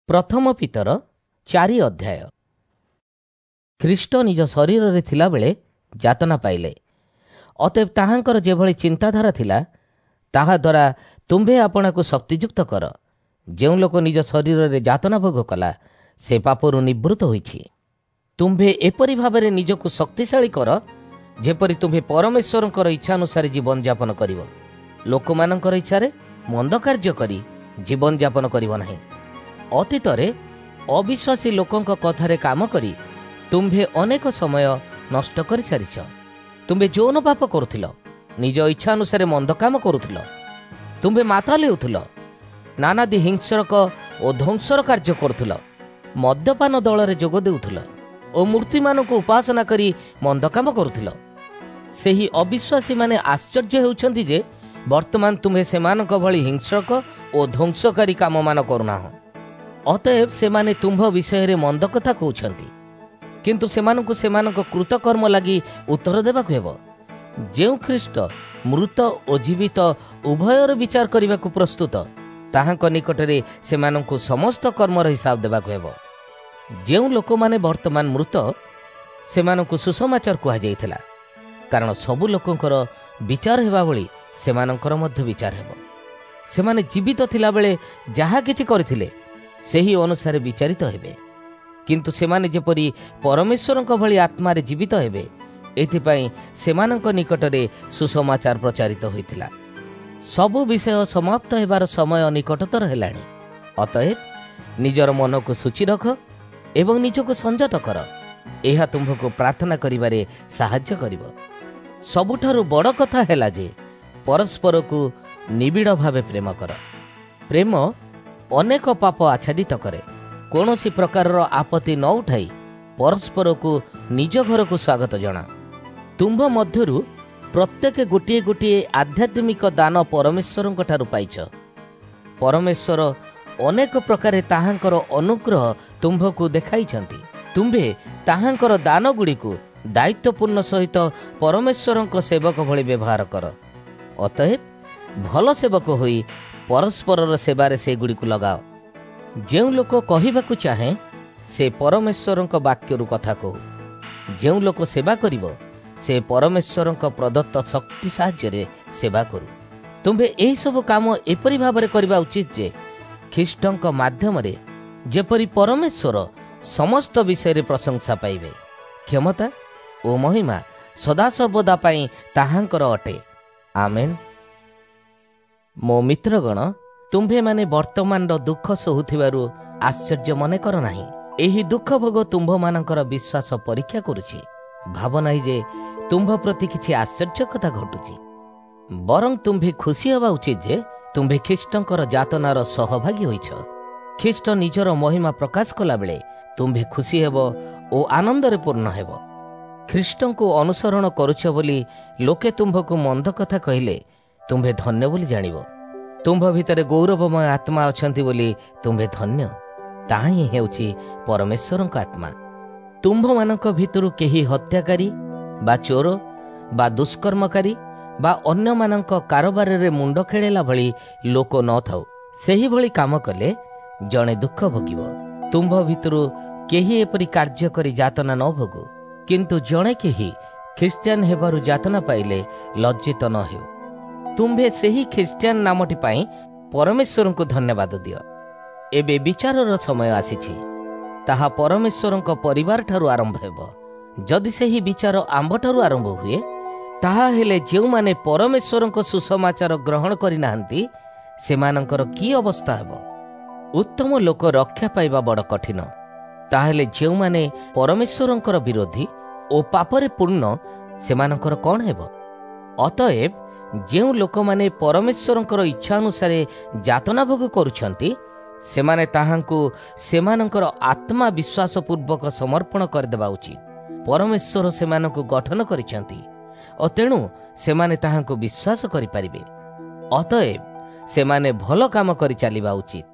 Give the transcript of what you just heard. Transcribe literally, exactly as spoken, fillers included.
ପ୍ରଥମ ପିତର ଚାରି ଅଧ୍ୟାୟ। ଖ୍ରୀଷ୍ଟ ନିଜ ଶରୀରରେ ଥିଲାବେଳେ ଯାତନା ପାଇଲେ, ଅତଏବ ତାହାଙ୍କର ଯେଭଳି ଚିନ୍ତାଧାରା ଥିଲା ତାହାଦ୍ୱାରା ତୁମ୍ଭେ ଆପଣାକୁ ଶକ୍ତିଯୁକ୍ତ କର। ଯେଉଁ ଲୋକ ନିଜ ଶରୀରରେ ଯାତନା ଭୋଗ କଲା ସେ ପାପରୁ ନିବୃତ୍ତ ହୋଇଛି। ତୁମ୍ଭେ ଏପରି ଭାବରେ ନିଜକୁ ଶକ୍ତିଶାଳୀ କର ଯେପରି ତୁମ୍ଭେ ପରମେଶ୍ୱରଙ୍କର ଇଚ୍ଛାନୁସାରେ ଜୀବନଯାପନ କରିବ। ଲୋକମାନଙ୍କର ଇଚ୍ଛାରେ ମନ୍ଦ କାର୍ଯ୍ୟ କରି ଜୀବନଯାପନ କରିବ ନାହିଁ। ଅତୀତରେ ଅବିଶ୍ୱାସୀ ଲୋକଙ୍କ କଥାରେ କାମ କରି ତୁମ୍ଭେ ଅନେକ ସମୟ ନଷ୍ଟ କରିସାରିଛ। ତୁମ୍ଭେ ଯୌନ ପାପ କରୁଥିଲ, ନିଜ ଇଚ୍ଛାନୁସାରେ ମନ୍ଦ କାମ କରୁଥିଲ। ତୁମ୍ଭେ ମାତାଲ ହେଉଥିଲ, ନାନାଦି ହିଂସ୍ରକ ଓ ଧ୍ୱଂସର କାର୍ଯ୍ୟ କରୁଥିଲ, ମଦ୍ୟପାନ ଦଳରେ ଯୋଗ ଦେଉଥିଲ ଓ ମୂର୍ତ୍ତିମାନଙ୍କୁ ଉପାସନା କରି ମନ୍ଦ କାମ କରୁଥିଲ। ସେହି ଅବିଶ୍ୱାସୀମାନେ ଆଶ୍ଚର୍ଯ୍ୟ ହେଉଛନ୍ତି ଯେ ବର୍ତ୍ତମାନ ତୁମ୍ଭେ ସେମାନଙ୍କ ଭଳି ହିଂସ୍ରକ ଓ ଧ୍ୱଂସକାରୀ କାମମାନ କରୁନାହଁ। ଅତଏବ ସେମାନେ ତୁମ୍ଭ ବିଷୟରେ ମନ୍ଦ କଥା କହୁଛନ୍ତି, କିନ୍ତୁ ସେମାନଙ୍କୁ ସେମାନଙ୍କ କୃତକର୍ମ ଲାଗି ଉତ୍ତର ଦେବାକୁ ହେବ। ଯେଉଁ ଖ୍ରୀଷ୍ଟ ମୃତ ଓ ଜୀବିତ ଉଭୟର ବିଚାର କରିବାକୁ ପ୍ରସ୍ତୁତ, ତାହାଙ୍କ ନିକଟରେ ସେମାନଙ୍କୁ ସମସ୍ତ କର୍ମର ହିସାବ ଦେବାକୁ ହେବ। ଯେଉଁ ଲୋକମାନେ ବର୍ତ୍ତମାନ ମୃତ ସେମାନଙ୍କୁ ସୁସମାଚାର କୁହାଯାଇଥିଲା, କାରଣ ସବୁ ଲୋକଙ୍କର ବିଚାର ହେବା ଭଳି ସେମାନଙ୍କର ମଧ୍ୟ ବିଚାର ହେବ। ସେମାନେ ଜୀବିତ ଥିଲାବେଳେ ଯାହା କିଛି କରିଥିଲେ ସେହି ଅନୁସାରେ ବିଚାରିତ ହେବେ, କିନ୍ତୁ ସେମାନେ ଯେପରି ପରମେଶ୍ୱରଙ୍କ ଭଳି ଆତ୍ମାରେ ଜୀବିତ ହେବେ ଏଥିପାଇଁ ସେମାନଙ୍କ ନିକଟରେ ସୁସମାଚାର ପ୍ରଚାରିତ ହୋଇଥିଲା। ସବୁ ବିଷୟ ସମାପ୍ତ ହେବାର ସମୟ ନିକଟତର ହେଲାଣି। ଅତଏବ ନିଜର ମନକୁ ସୂଚୀ ରଖ ଏବଂ ନିଜକୁ ସଂଯତ କର, ଏହା ତୁମ୍ଭକୁ ପ୍ରାର୍ଥନା କରିବାରେ ସାହାଯ୍ୟ କରିବ। ସବୁଠାରୁ ବଡ଼ କଥା ହେଲା ଯେ ପରସ୍ପରକୁ ନିବିଡ଼ ଭାବେ ପ୍ରେମ କର। ପ୍ରେମ ଅନେକ ପାପ ଆଚ୍ଛାଦିତ କରେ। କୌଣସି ପ୍ରକାରର ଆପତ୍ତି ନ ଉଠାଇ ପରସ୍ପରକୁ ନିଜ ଘରକୁ ସ୍ୱାଗତ ଜଣା। ତୁମ୍ଭ ମଧ୍ୟରୁ ପ୍ରତ୍ୟେକ ଗୋଟିଏ ଗୋଟିଏ ଆଧ୍ୟାତ୍ମିକ ଦାନ ପରମେଶ୍ୱରଙ୍କ ଠାରୁ ପାଇଛ। ପରମେଶ୍ୱର ଅନେକ ପ୍ରକାରେ ତାହାଙ୍କର ଅନୁଗ୍ରହ ତୁମ୍ଭକୁ ଦେଖାଇଛନ୍ତି। ତୁମ୍ଭେ ତାହାଙ୍କର ଦାନଗୁଡ଼ିକୁ ଦାୟିତ୍ୱପୂର୍ଣ୍ଣ ସହିତ ପରମେଶ୍ୱରଙ୍କ ସେବକ ଭଳି ବ୍ୟବହାର କର। ଅତଏବ ଭଲ ସେବକ ହୋଇ ପରସ୍ପରର ସେବାରେ ସେଗୁଡ଼ିକୁ ଲଗାଅ। ଯେଉଁ ଲୋକ କହିବାକୁ ଚାହେଁ ସେ ପରମେଶ୍ୱରଙ୍କ ବାକ୍ୟରୁ କଥା କହୁ। ଯେଉଁ ଲୋକ ସେବା କରିବ ସେ ପରମେଶ୍ୱରଙ୍କ ପ୍ରଦତ୍ତ ଶକ୍ତି ସାହାଯ୍ୟରେ ସେବା କରୁ। ତୁମ୍ଭେ ଏହିସବୁ କାମ ଏପରି ଭାବରେ କରିବା ଉଚିତ ଯେ ଖ୍ରୀଷ୍ଟଙ୍କ ମାଧ୍ୟମରେ ଯେପରି ପରମେଶ୍ୱର ସମସ୍ତ ବିଷୟରେ ପ୍ରଶଂସା ପାଇବେ। କ୍ଷମତା ଓ ମହିମା ସଦାସର୍ବଦା ପାଇଁ ତାହାଙ୍କର ଅଟେ। ଆମେନ୍। ମୋ ମିତ୍ରଗଣ, ତୁମ୍ଭେମାନେ ବର୍ତ୍ତମାନର ଦୁଃଖ ସହୁଥିବାରୁ ଆଶ୍ଚର୍ଯ୍ୟ ମନେ କର ନାହିଁ। ଏହି ଦୁଃଖ ଭୋଗ ତୁମ୍ଭମାନଙ୍କର ବିଶ୍ୱାସ ପରୀକ୍ଷା କରୁଛି। ଭାବ ନାହିଁ ଯେ ତୁମ୍ଭ ପ୍ରତି କିଛି ଆଶ୍ଚର୍ଯ୍ୟ କଥା ଘଟୁଛି। ବରଂ ତୁମ୍ଭେ ଖୁସି ହେବା ଉଚିତ ଯେ ତୁମ୍ଭେ ଖ୍ରୀଷ୍ଟଙ୍କର ଯାତନାର ସହଭାଗୀ ହୋଇଛ। ଖ୍ରୀଷ୍ଟ ନିଜର ମହିମା ପ୍ରକାଶ କଲାବେଳେ ତୁମ୍ଭେ ଖୁସି ହେବ ଓ ଆନନ୍ଦରେ ପୂର୍ଣ୍ଣ ହେବ। ଖ୍ରୀଷ୍ଟଙ୍କୁ ଅନୁସରଣ କରୁଛ ବୋଲି ଲୋକେ ତୁମ୍ଭକୁ ମନ୍ଦ କଥା କହିଲେ ତୁମ୍ଭେ ଧନ୍ୟ ବୋଲି ଜାଣିବ। ତୁମ୍ଭ ଭିତରେ ଗୌରବମୟ ଆତ୍ମା ଅଛନ୍ତି ବୋଲି ତୁମ୍ଭେ ଧନ୍ୟ। ତାହା ହିଁ ହେଉଛି ପରମେଶ୍ୱରଙ୍କ ଆତ୍ମା। ତୁମ୍ଭମାନଙ୍କ ଭିତରୁ କେହି ହତ୍ୟାକାରୀ ବା ଚୋର ବା ଦୁଷ୍କର୍ମକାରୀ ବା ଅନ୍ୟମାନଙ୍କ କାରବାରରେ ମୁଣ୍ଡ ଖେଳେଇଲା ଭଳି ଲୋକ ନଥାଉ। ସେହିଭଳି କାମ କଲେ ଜଣେ ଦୁଃଖ ଭୋଗିବ। ତୁମ୍ଭ ଭିତରୁ କେହି ଏପରି କାର୍ଯ୍ୟ କରି ଯାତନା ନ ଭୋଗୁ, କିନ୍ତୁ ଜଣେ କେହି ଖ୍ରୀଷ୍ଟିଆନ ହେବାରୁ ଯାତନା ପାଇଲେ ଲଜ୍ଜିତ ନ ହେଉ। ତୁମ୍ଭେ ସେହି ଖ୍ରୀଷ୍ଟିଆନ ନାମଟି ପାଇଁ ପରମେଶ୍ୱରଙ୍କୁ ଧନ୍ୟବାଦ ଦିଅ। ଏବେ ବିଚାରର ସମୟ ଆସିଛି। ତାହା ପରମେଶ୍ୱରଙ୍କ ପରିବାର ଠାରୁ ଆରମ୍ଭ ହେବ। ଯଦି ସେହି ବିଚାର ଆମ୍ଭଠାରୁ ଆରମ୍ଭ ହୁଏ, ତାହା ହେଲେ ଯେଉଁମାନେ ପରମେଶ୍ୱରଙ୍କ ସୁସମାଚାର ଗ୍ରହଣ କରିନାହାନ୍ତି ସେମାନଙ୍କର କି ଅବସ୍ଥା ହେବ? ଉତ୍ତମ ଲୋକ ରକ୍ଷା ପାଇବା ବଡ଼ କଠିନ। ତାହେଲେ ଯେଉଁମାନେ ପରମେଶ୍ୱରଙ୍କର ବିରୋଧୀ ଓ ପାପରେ ପୂର୍ଣ୍ଣ ସେମାନଙ୍କର କ'ଣ ହେବ? ଅତଏବ ଯେଉଁ ଲୋକମାନେ ପରମେଶ୍ୱରଙ୍କର ଇଚ୍ଛା ଅନୁସାରେ ଯାତନା ଭୋଗ କରୁଛନ୍ତି ସେମାନେ ତାହାଙ୍କୁ ସେମାନଙ୍କର ଆତ୍ମା ବିଶ୍ୱାସ ପୂର୍ବକ ସମର୍ପଣ କରିଦେବା ଉଚିତ। ପରମେଶ୍ୱର ସେମାନଙ୍କୁ ଗଠନ କରିଛନ୍ତି ଓ ତେଣୁ ସେମାନେ ତାହାଙ୍କୁ ବିଶ୍ୱାସ କରିପାରିବେ। ଅତଏବ ସେମାନେ ଭଲ କାମ କରି ଚାଲିବା ଉଚିତ।